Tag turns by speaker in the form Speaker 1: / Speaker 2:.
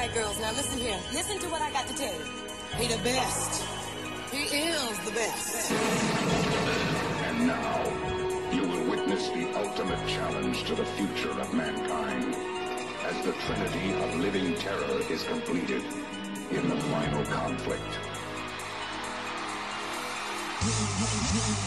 Speaker 1: right, girls, now listen here. Listen to what I got to tell you. He the best. He is the best.
Speaker 2: And now, you will witness the ultimate challenge to the future of mankind, as the trinity of living terror is completed in the final conflict.